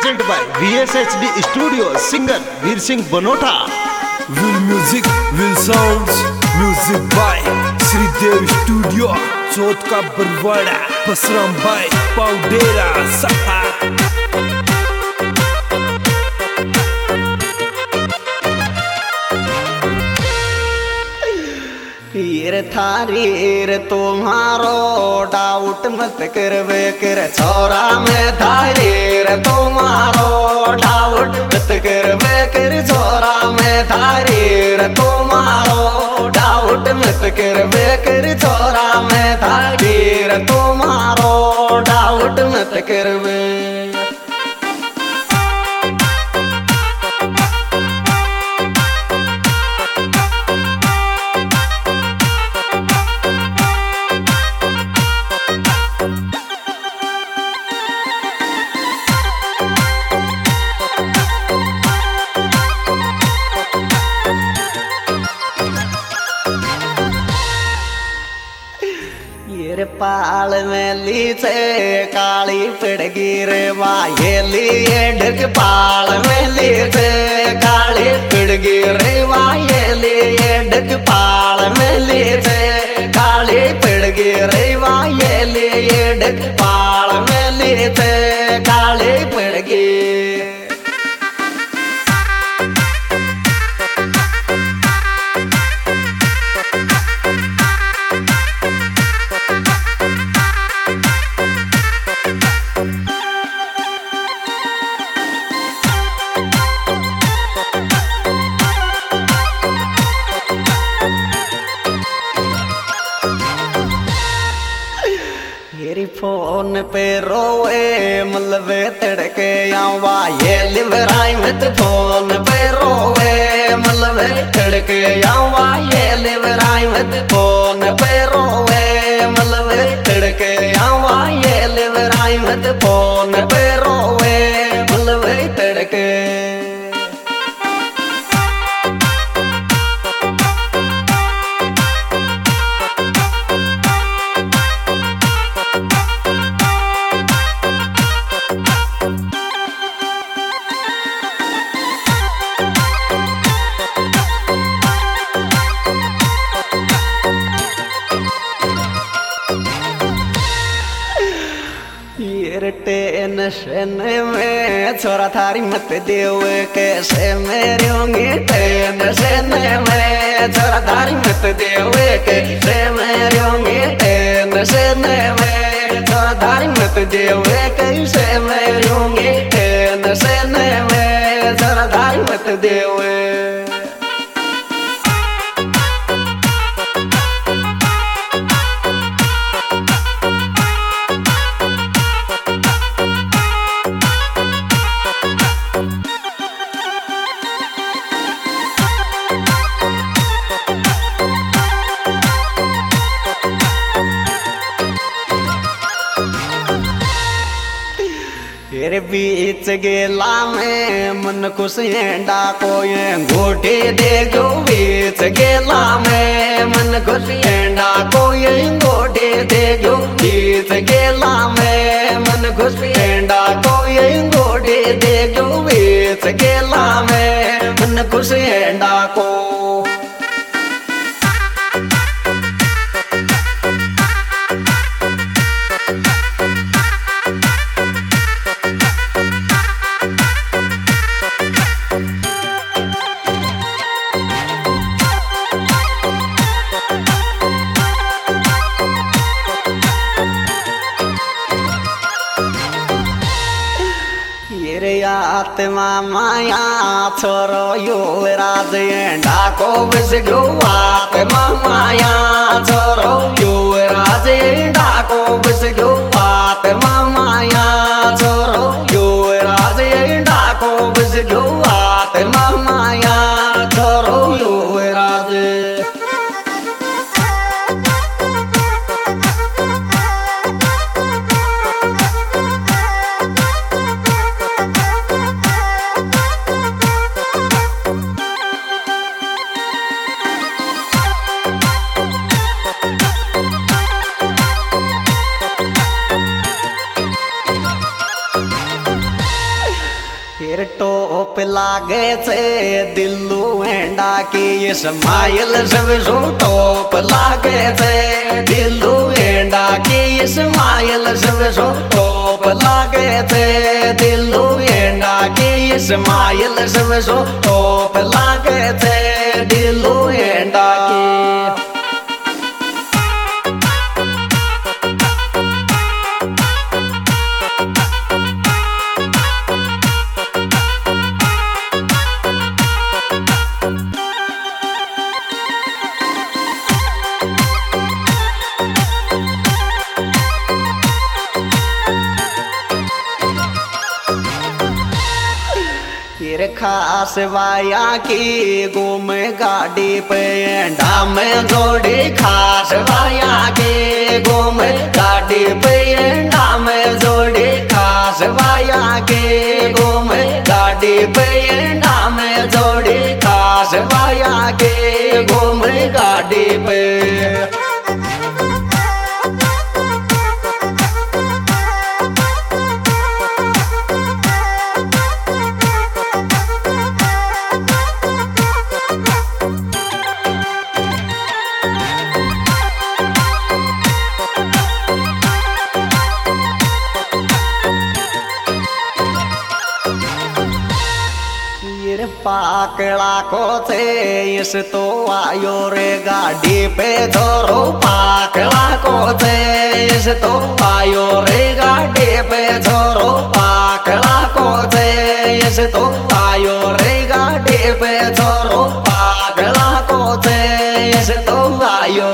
Present by VSHD studio, singer Veer Singh Banota. Will music will sounds, music by Shridev studio, Chauth ka Barwara, Basram भाई पाउडेरा सफा। रे थारी रे तुम्हारो डाउट मत करवे कर छोरा में थारी रे तुम्हारो डाउट मत करवे कर छोरा में थारी रे तुम्हारो डाउट मत करवे कर छोरा में थारी रे तुम्हारो डाउट मत करवे। रे पाल में लीचे काली पिड़गी रे वायली ढक पाल में लीचे काली पिड़गी रे वायली ढक पाल में लीचे काली पिड़गी रे वायली ढक पाल में लीचे काली पिड़गी। फोन पे रोए मलबे तड़के आवा ये लिवराई मत फोन पे रोए मलबे तड़के आवा ये लिवराई मत फोन पे रोए मलबे तड़के आवा ये लिवराई मत फोन पे रोए मलबे तड़के। टेंशन में छोरा थारी मत देव कैसे मेरे होंगे टेंशन में छोरा थारी मत देव कैसे मेरे होंगे टेंशन में छोरा थारी मत देव कैसे मेरे होंगे टेंशन में छोरा थारी मत देव। तेरे बीच गेला में मन खुश एंडा को ये गोटे दे जो बीच गेला में मन खुश एंडा को ये गोटे दे जो बीच गेला में मन खुश एंडा को ये गोटे दे जो बीच गेला में मन खुश एंडा को। आत्मा माया छोरो युवराज डाको बस गो आत्मा माया छोरो युवराज डाको बस गो आत्मा माया छोरो युवराज डाको बस गो आत्मा माया छोरो युवराज। ये टोप लागे से दिल्लू एंडा की स्माइल सब सो टोप लागे से दिल्लू एंडा की स्माइल सब सो टोप लागे से दिल्लू एंडा की स्माइल सब सो टोप लागे से दिल्लू एंडा की। खास वाया की घूम गाड़ी पे एंडा में जोड़ी खास वाया की घूम गाड़ी पे एंडा में जोड़ी खास वाया की घूम गाड़ी पे एंडा में जोड़ी खास वाया की घूम गाड़ी पे। पाकड़ा को थे इस तो आयो रे गाड़ी पे छोरो पाकड़ा को थे इस तो आयो रे गाड़ी पे छोरो पाकड़ा को थे इस तो आयो रे गाड़ी पे छोरो पाकड़ा को थे इस तो आयो।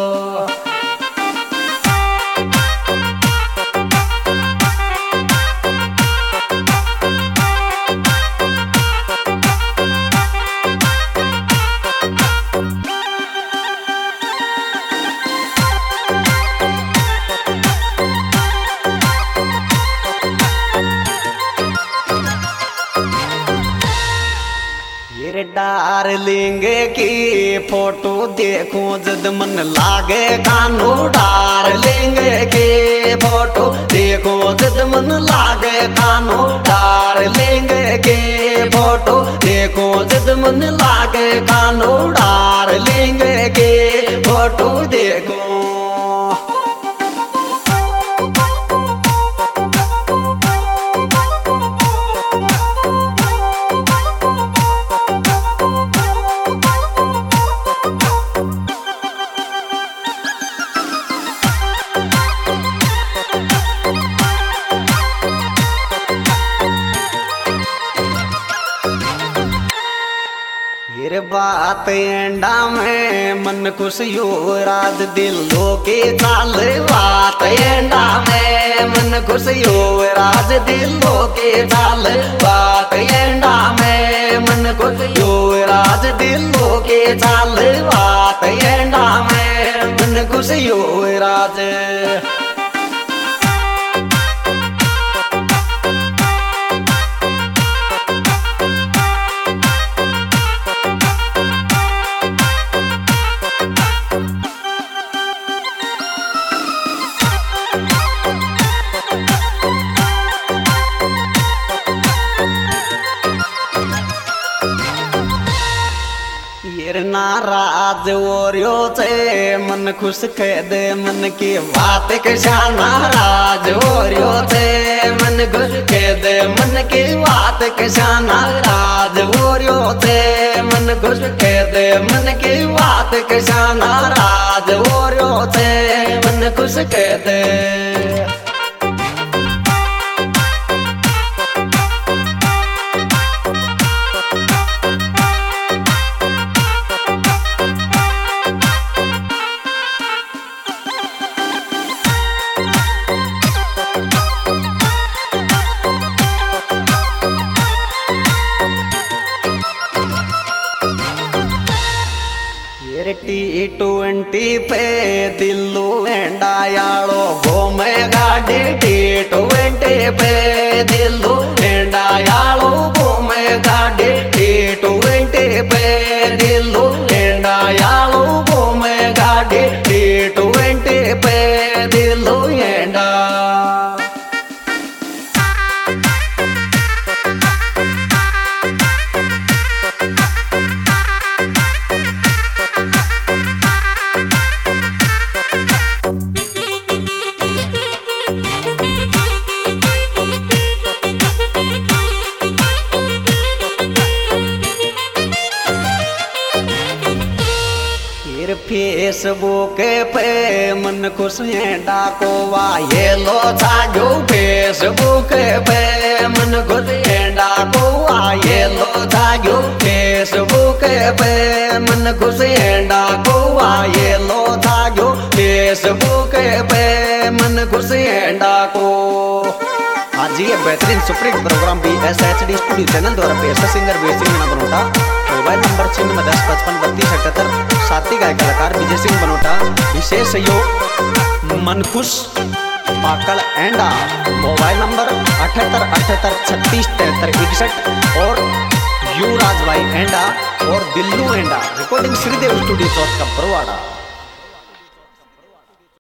डार्लिंग की फोटो देखूं जद मन लागे कानू डार्लिंग की फोटो देखूं जद मन लागे कानू डार्लिंग की फोटो देखूं जद मन लागे कानू डार्लिंग की फोटो देखूं। बात एंडा में मन खुश यो राज दिलों के चाल बात एंडा में मन खुश यो राज दिलों के चाल बात एंडा में मन खुश यो राज दिलों के चाल बात एंडा में मन खुश यो राज। नाराज ओरियो से मन खुश कह दे मन की बात कैसा नाराज ओरियो से मन खुश कह दे मन की बात कैसा नाराज ओरियो से मन खुश कह दे मन की बात कैसा नाराज ओरियो से मन खुश कह दे। T20 पे दिल्लू एंडा यालो घूमे गाड़ी T20 पे दिल्लू एंडा यालो घूमे गाड़ी T20 पे दिल्लू एंडा यालो घूमे गाड़ी T20 पे दिल्लू एंडा। फेसबुक पे मन खुश है डाको ये लो जागो फेसबुक पे मन खुश है डाको ये लो जागो फेसबुक पे मन खुश है डाको ये लो जागो फेसबुक पे मन खुश है डाको। आज ये बेहतरीन सुपरहिट प्रोग्राम भी SHD स्टूडियो चैनल द्वारा पेश singer Veer Singh Banota. Mobile number 9610553277 साथी गायक कलाकार विजय सिंह बनोटा। विशेष सहयोग मनखुश पाकड़ एंडा। मोबाइल नंबर 7878367361 और युवराज भाई एंडा और दिल्लू एंडा। Recording Shridev studio Chauth ka Barwara.